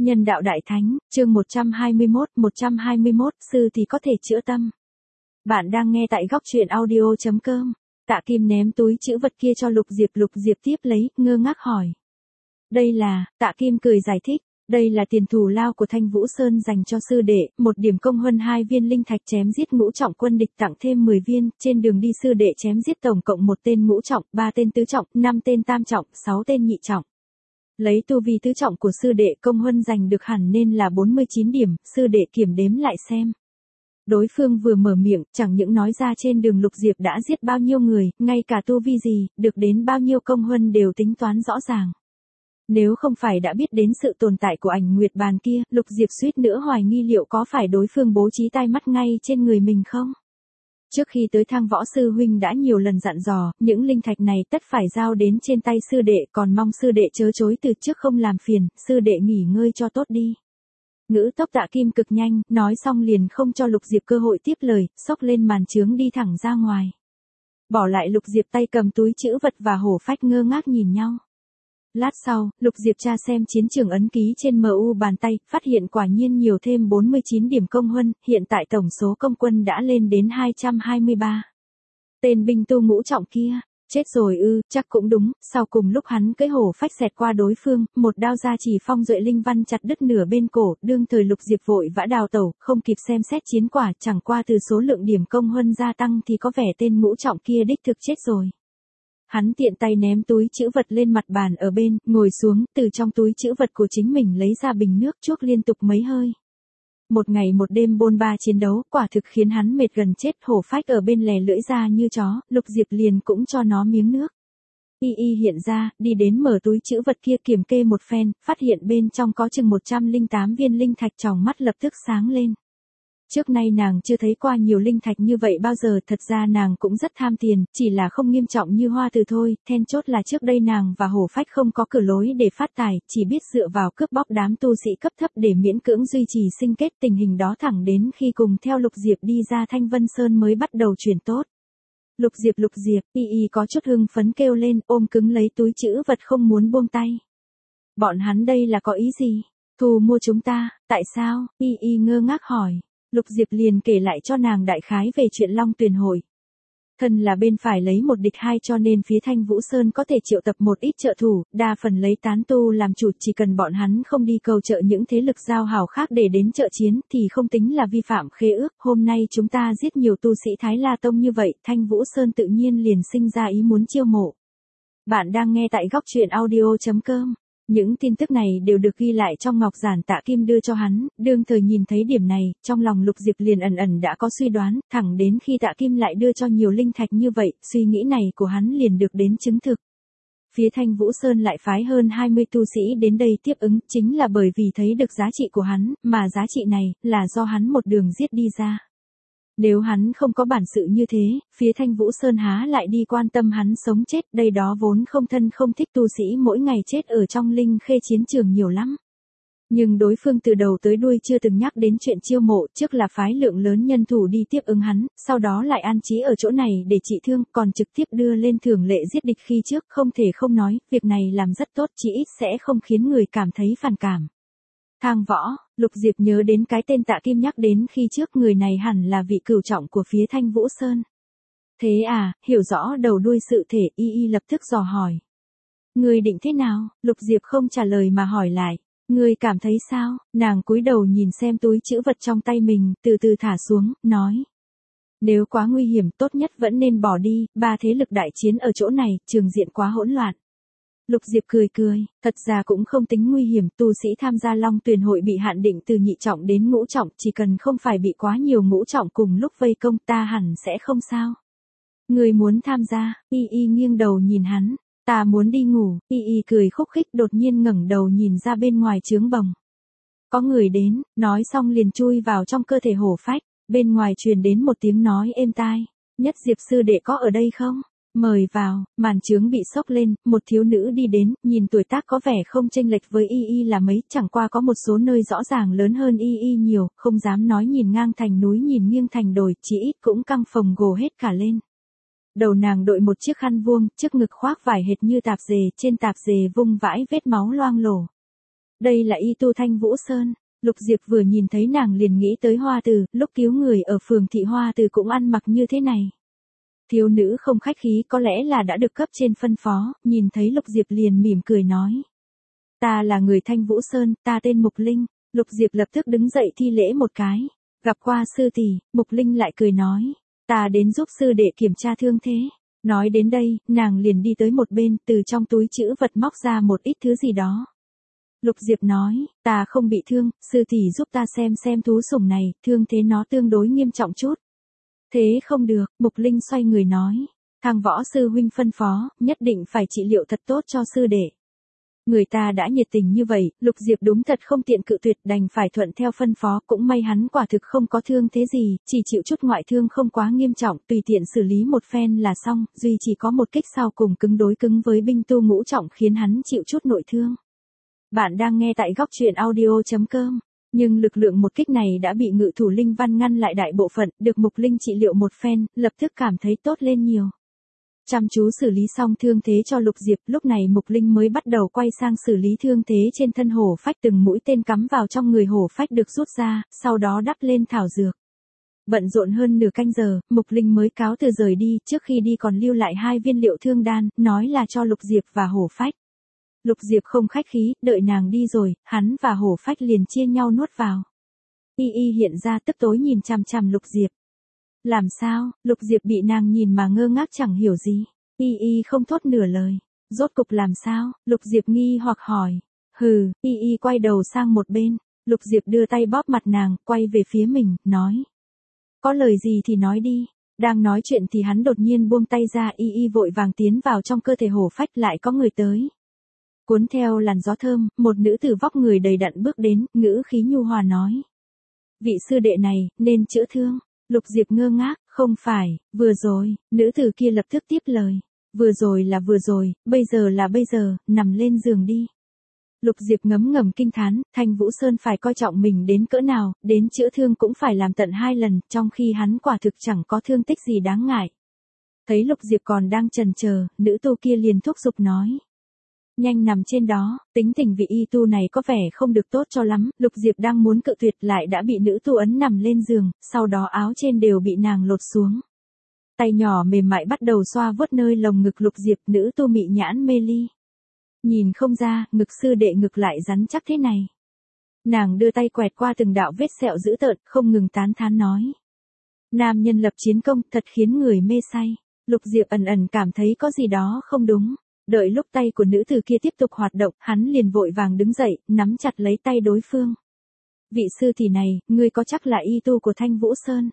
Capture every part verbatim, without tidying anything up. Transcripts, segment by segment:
Nhân đạo đại thánh, chương một trăm hai mươi mốt, một trăm hai mươi mốt, sư thì có thể chữa tâm. Bạn đang nghe tại góc truyện audio chấm com. Tạ Kim ném túi trữ vật kia cho Lục Diệp, Lục Diệp tiếp lấy, ngơ ngác hỏi. Đây là, Tạ Kim cười giải thích, đây là tiền thù lao của Thanh Vũ Sơn dành cho sư đệ, một điểm công huân hai viên linh thạch chém giết ngũ trọng quân địch tặng thêm mười viên, trên đường đi sư đệ chém giết tổng cộng một tên ngũ trọng, ba tên tứ trọng, năm tên tam trọng, sáu tên nhị trọng. Lấy tu vi tứ trọng của sư đệ công huân giành được hẳn nên là bốn mươi chín điểm, sư đệ kiểm đếm lại xem. Đối phương vừa mở miệng, chẳng những nói ra trên đường Lục Diệp đã giết bao nhiêu người, ngay cả tu vi gì, được đến bao nhiêu công huân đều tính toán rõ ràng. Nếu không phải đã biết đến sự tồn tại của ảnh nguyệt bàn kia, Lục Diệp suýt nữa hoài nghi liệu có phải đối phương bố trí tai mắt ngay trên người mình không? Trước khi tới Thang Võ sư huynh đã nhiều lần dặn dò, những linh thạch này tất phải giao đến trên tay sư đệ, còn mong sư đệ chớ chối từ trước không làm phiền, sư đệ nghỉ ngơi cho tốt đi. Ngữ tốc Tạ Kim cực nhanh, nói xong liền không cho Lục Diệp cơ hội tiếp lời, xốc lên màn chướng đi thẳng ra ngoài. Bỏ lại Lục Diệp tay cầm túi trữ vật và hổ phách ngơ ngác nhìn nhau. Lát sau, Lục Diệp tra xem chiến trường ấn ký trên em u bàn tay, phát hiện quả nhiên nhiều thêm bốn mươi chín điểm công huân, hiện tại tổng số công quân đã lên đến hai trăm hai mươi ba. Tên binh tu ngũ trọng kia, chết rồi ư, chắc cũng đúng, sau cùng lúc hắn cưỡi hổ phách xẹt qua đối phương, một đao ra chỉ phong duệ linh văn chặt đứt nửa bên cổ, đương thời Lục Diệp vội vã đào tẩu, không kịp xem xét chiến quả, chẳng qua từ số lượng điểm công huân gia tăng thì có vẻ tên ngũ trọng kia đích thực chết rồi. Hắn tiện tay ném túi trữ vật lên mặt bàn ở bên, ngồi xuống, từ trong túi trữ vật của chính mình lấy ra bình nước chuốc liên tục mấy hơi. Một ngày một đêm bôn ba chiến đấu, quả thực khiến hắn mệt gần chết, hổ phách ở bên lè lưỡi ra như chó, Lục Diệp liền cũng cho nó miếng nước. Y y hiện ra, đi đến mở túi trữ vật kia kiểm kê một phen, phát hiện bên trong có chừng một trăm lẻ tám viên linh thạch, tròng mắt lập tức sáng lên. Trước nay nàng chưa thấy qua nhiều linh thạch như vậy bao giờ, thật ra nàng cũng rất tham tiền, chỉ là không nghiêm trọng như Hoa Từ thôi, then chốt là trước đây nàng và hổ phách không có cửa lối để phát tài, chỉ biết dựa vào cướp bóc đám tu sĩ cấp thấp để miễn cưỡng duy trì sinh kết, tình hình đó thẳng đến khi cùng theo Lục Diệp đi ra Thanh Vân Sơn mới bắt đầu chuyển tốt. Lục Diệp Lục Diệp, y y có chút hưng phấn kêu lên, ôm cứng lấy túi trữ vật không muốn buông tay. Bọn hắn đây là có ý gì? Thù mua chúng ta, tại sao? Y y ngơ ngác hỏi. Lục Diệp liền kể lại cho nàng đại khái về chuyện Long Tuyền Hội. Thân là bên phải lấy một địch hai cho nên phía Thanh Vũ Sơn có thể triệu tập một ít trợ thủ, đa phần lấy tán tu làm chủ, chỉ cần bọn hắn không đi cầu trợ những thế lực giao hảo khác để đến trợ chiến thì không tính là vi phạm khế ước. Hôm nay chúng ta giết nhiều tu sĩ Thái La Tông như vậy, Thanh Vũ Sơn tự nhiên liền sinh ra ý muốn chiêu mộ. Bạn đang nghe tại góc truyện audio chấm com. Những tin tức này đều được ghi lại trong ngọc giản Tạ Kim đưa cho hắn, đương thời nhìn thấy điểm này, trong lòng Lục Diệp liền ẩn ẩn đã có suy đoán, thẳng đến khi Tạ Kim lại đưa cho nhiều linh thạch như vậy, suy nghĩ này của hắn liền được đến chứng thực. Phía Thanh Vũ Sơn lại phái hơn hai mươi tu sĩ đến đây tiếp ứng, chính là bởi vì thấy được giá trị của hắn, mà giá trị này, là do hắn một đường giết đi ra. Nếu hắn không có bản sự như thế, phía Thanh Vũ Sơn há lại đi quan tâm hắn sống chết, đây đó vốn không thân không thích tu sĩ mỗi ngày chết ở trong linh khê chiến trường nhiều lắm. Nhưng đối phương từ đầu tới đuôi chưa từng nhắc đến chuyện chiêu mộ, trước là phái lượng lớn nhân thủ đi tiếp ứng hắn, sau đó lại an trí ở chỗ này để trị thương, còn trực tiếp đưa lên thường lệ giết địch khi trước, không thể không nói, việc này làm rất tốt, chỉ ít sẽ không khiến người cảm thấy phản cảm. Thang Võ, Lục Diệp nhớ đến cái tên Tạ Kim nhắc đến khi trước, người này hẳn là vị cửu trọng của phía Thanh Vũ Sơn. Thế à, hiểu rõ đầu đuôi sự thể, y y lập tức dò hỏi. Người định thế nào? Lục Diệp không trả lời mà hỏi lại. Người cảm thấy sao? Nàng cúi đầu nhìn xem túi trữ vật trong tay mình, từ từ thả xuống, nói. Nếu quá nguy hiểm tốt nhất vẫn nên bỏ đi, ba thế lực đại chiến ở chỗ này, trường diện quá hỗn loạn. Lục Diệp cười cười, thật ra cũng không tính nguy hiểm, tu sĩ tham gia Long Tuyền Hội bị hạn định từ nhị trọng đến ngũ trọng, chỉ cần không phải bị quá nhiều ngũ trọng cùng lúc vây công ta hẳn sẽ không sao. Người muốn tham gia, y y nghiêng đầu nhìn hắn, ta muốn đi ngủ, y y cười khúc khích đột nhiên ngẩng đầu nhìn ra bên ngoài trướng bồng. Có người đến, nói xong liền chui vào trong cơ thể hổ phách, bên ngoài truyền đến một tiếng nói êm tai, Nhất Diệp sư đệ có ở đây không? Mời vào, màn chướng bị xốc lên, một thiếu nữ đi đến, nhìn tuổi tác có vẻ không chênh lệch với y y là mấy, chẳng qua có một số nơi rõ ràng lớn hơn y y nhiều, không dám nói nhìn ngang thành núi nhìn nghiêng thành đồi, chỉ ít cũng căng phồng gồ hết cả lên. Đầu nàng đội một chiếc khăn vuông, trước ngực khoác vải hệt như tạp dề, trên tạp dề vung vãi vết máu loang lổ. Đây là Y Tu Thanh Vũ Sơn. Lục Diệp vừa nhìn thấy nàng liền nghĩ tới Hoa Từ, lúc cứu người ở phường thị Hoa Từ cũng ăn mặc như thế này. Thiếu nữ không khách khí, có lẽ là đã được cấp trên phân phó, nhìn thấy Lục Diệp liền mỉm cười nói. Ta là người Thanh Vũ Sơn, ta tên Mục Linh. Lục Diệp lập tức đứng dậy thi lễ một cái. Gặp qua sư tỷ, Mục Linh lại cười nói. Ta đến giúp sư đệ kiểm tra thương thế. Nói đến đây, nàng liền đi tới một bên, từ trong túi trữ vật móc ra một ít thứ gì đó. Lục Diệp nói, ta không bị thương, sư tỷ giúp ta xem xem thú sủng này, thương thế nó tương đối nghiêm trọng chút. Thế không được, Mục Linh xoay người nói. Thằng võ sư huynh phân phó, nhất định phải trị liệu thật tốt cho sư đệ. Người ta đã nhiệt tình như vậy, Lục Diệp đúng thật không tiện cự tuyệt, đành phải thuận theo phân phó, cũng may hắn quả thực không có thương thế gì, chỉ chịu chút ngoại thương không quá nghiêm trọng, tùy tiện xử lý một phen là xong, duy chỉ có một kích sau cùng cứng đối cứng với binh tu ngũ trọng khiến hắn chịu chút nội thương. Bạn đang nghe tại góc truyện audio chấm com. Nhưng lực lượng một kích này đã bị ngự thủ Linh Văn ngăn lại đại bộ phận, được Mục Linh trị liệu một phen, lập tức cảm thấy tốt lên nhiều. Chăm chú xử lý xong thương thế cho Lục Diệp, lúc này Mục Linh mới bắt đầu quay sang xử lý thương thế trên thân hổ phách, từng mũi tên cắm vào trong người hổ phách được rút ra, sau đó đắp lên thảo dược. Bận rộn hơn nửa canh giờ, Mục Linh mới cáo từ rời đi, trước khi đi còn lưu lại hai viên liệu thương đan, nói là cho Lục Diệp và hổ phách. Lục Diệp không khách khí, đợi nàng đi rồi, hắn và hổ phách liền chia nhau nuốt vào. Y Y hiện ra tức tối nhìn chằm chằm Lục Diệp. Làm sao? Lục Diệp bị nàng nhìn mà ngơ ngác chẳng hiểu gì. Y Y không thốt nửa lời. Rốt cục làm sao? Lục Diệp nghi hoặc hỏi. Hừ, Y Y quay đầu sang một bên. Lục Diệp đưa tay bóp mặt nàng, quay về phía mình, nói. Có lời gì thì nói đi. Đang nói chuyện thì hắn đột nhiên buông tay ra, Y Y vội vàng tiến vào trong cơ thể hổ phách, lại có người tới. Cuốn theo làn gió thơm, một nữ tử vóc người đầy đặn bước đến, ngữ khí nhu hòa nói. Vị sư đệ này, nên chữa thương. Lục Diệp ngơ ngác, không phải, vừa rồi, nữ tử kia lập tức tiếp lời. Vừa rồi là vừa rồi, bây giờ là bây giờ, nằm lên giường đi. Lục Diệp ngấm ngầm kinh thán, Thanh Vũ Sơn phải coi trọng mình đến cỡ nào, đến chữa thương cũng phải làm tận hai lần, trong khi hắn quả thực chẳng có thương tích gì đáng ngại. Thấy Lục Diệp còn đang chần chờ, nữ tu kia liền thúc giục nói. Nhanh nằm trên đó, tính tình vị y tu này có vẻ không được tốt cho lắm, Lục Diệp đang muốn cự tuyệt lại đã bị nữ tu ấn nằm lên giường, sau đó áo trên đều bị nàng lột xuống. Tay nhỏ mềm mại bắt đầu xoa vuốt nơi lồng ngực Lục Diệp, nữ tu mị nhãn mê ly. Nhìn không ra, ngực sư đệ ngực lại rắn chắc thế này. Nàng đưa tay quẹt qua từng đạo vết sẹo dữ tợn, không ngừng tán thán nói. Nam nhân lập chiến công, thật khiến người mê say. Lục Diệp ẩn ẩn cảm thấy có gì đó không đúng. Đợi lúc tay của nữ tử kia tiếp tục hoạt động, hắn liền vội vàng đứng dậy, nắm chặt lấy tay đối phương. Vị sư tỷ này, ngươi có chắc là y tu của Thanh Vũ Sơn?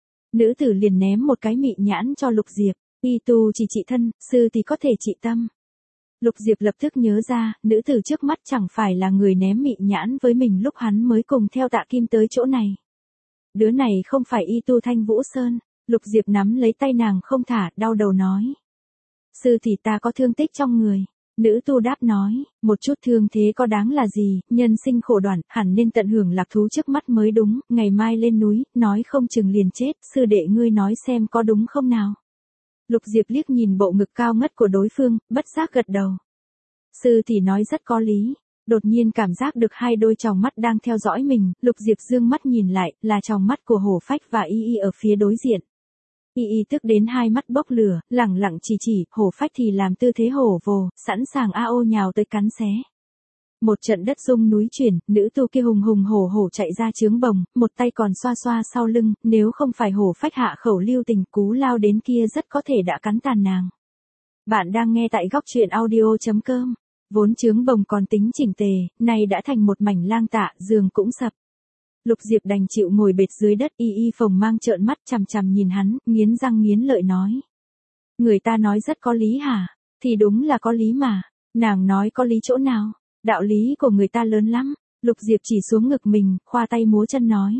Nữ tử liền ném một cái mị nhãn cho Lục Diệp. Y tu chỉ trị thân, sư thì có thể trị tâm. Lục Diệp lập tức nhớ ra, nữ tử trước mắt chẳng phải là người ném mị nhãn với mình lúc hắn mới cùng theo Tạ Kim tới chỗ này. Đứa này không phải y tu Thanh Vũ Sơn. Lục Diệp nắm lấy tay nàng không thả, đau đầu nói. Sư thì ta có thương tích trong người. Nữ tu đáp nói, một chút thương thế có đáng là gì, nhân sinh khổ đoạn, hẳn nên tận hưởng lạc thú trước mắt mới đúng, ngày mai lên núi, nói không chừng liền chết, sư đệ ngươi nói xem có đúng không nào. Lục Diệp liếc nhìn bộ ngực cao ngất của đối phương, bất giác gật đầu. Sư thì nói rất có lý. Đột nhiên cảm giác được hai đôi tròng mắt đang theo dõi mình, Lục Diệp dương mắt nhìn lại, là tròng mắt của hổ phách và Y Y ở phía đối diện. Y Y tức đến hai mắt bốc lửa, lẳng lặng chỉ chỉ, hổ phách thì làm tư thế hổ vồ, sẵn sàng a ô nhào tới cắn xé. Một trận đất rung núi chuyển, nữ tu kia hùng hùng hổ hổ chạy ra trướng bồng, một tay còn xoa xoa sau lưng, nếu không phải hổ phách hạ khẩu lưu tình cú lao đến kia rất có thể đã cắn tàn nàng. Bạn đang nghe tại góc truyện audio chấm com. Vốn trướng bồng còn tính chỉnh tề, nay đã thành một mảnh lang tạ, giường cũng sập. Lục Diệp đành chịu ngồi bệt dưới đất, Y Y phồng mang trợn mắt chằm chằm nhìn hắn, nghiến răng nghiến lợi nói. Người ta nói rất có lý hả? Thì đúng là có lý mà. Nàng nói có lý chỗ nào? Đạo lý của người ta lớn lắm. Lục Diệp chỉ xuống ngực mình, khoa tay múa chân nói.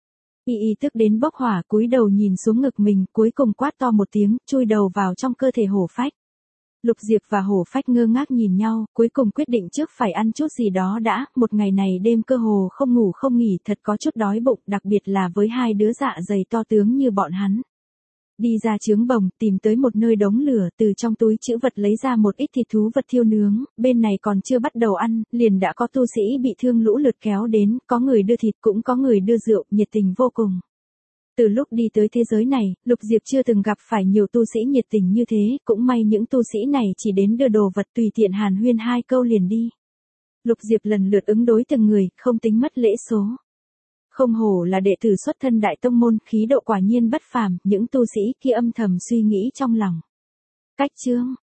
Y Y tức đến bốc hỏa, cúi đầu nhìn xuống ngực mình, cuối cùng quát to một tiếng, chui đầu vào trong cơ thể hổ phách. Lục Diệp và hổ phách ngơ ngác nhìn nhau, cuối cùng quyết định trước phải ăn chút gì đó đã, một ngày này đêm cơ hồ không ngủ không nghỉ, thật có chút đói bụng, đặc biệt là với hai đứa dạ dày to tướng như bọn hắn. Đi ra trướng bồng, tìm tới một nơi đống lửa, từ trong túi trữ vật lấy ra một ít thịt thú vật thiêu nướng, bên này còn chưa bắt đầu ăn, liền đã có tu sĩ bị thương lũ lượt kéo đến, có người đưa thịt cũng có người đưa rượu, nhiệt tình vô cùng. Từ lúc đi tới thế giới này, Lục Diệp chưa từng gặp phải nhiều tu sĩ nhiệt tình như thế, cũng may những tu sĩ này chỉ đến đưa đồ vật tùy tiện hàn huyên hai câu liền đi. Lục Diệp lần lượt ứng đối từng người, không tính mất lễ số. Không hổ là đệ tử xuất thân đại tông môn, khí độ quả nhiên bất phàm, những tu sĩ kia âm thầm suy nghĩ trong lòng. Cách chương